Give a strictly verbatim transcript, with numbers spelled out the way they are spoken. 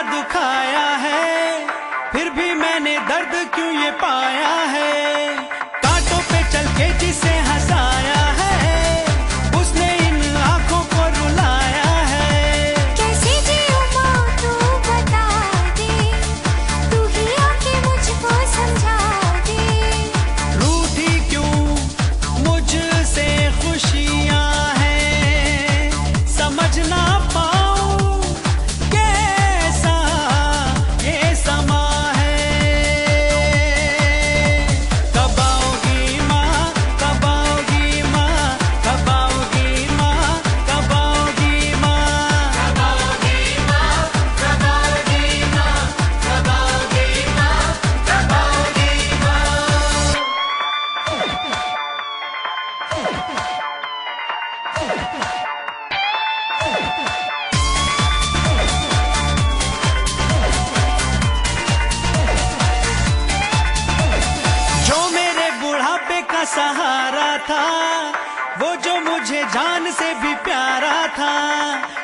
दुखाया है, फिर भी मैंने दर्द क्यों ये पाया है। कांटों पे चल के जिसे हंसाया है, उसने इन आंखों को रुलाया है। कैसे जियो माँ तू बता दे, तू ही आके मुझको समझा दे। रूठी क्यों मुझसे खुशियाँ हैं, समझ ना पाऊं कैसा ये समा है। कब आओगी माँ, कब आओगी माँ, कब आओगी माँ, कब आओगी माँ, कब आओगी माँ, कब आओगी माँ, कब आओगी माँ, कब आओगी माँ। जो मेरे बुढ़ापे का सहारा था, वो जो मुझे जान से भी प्यारा था,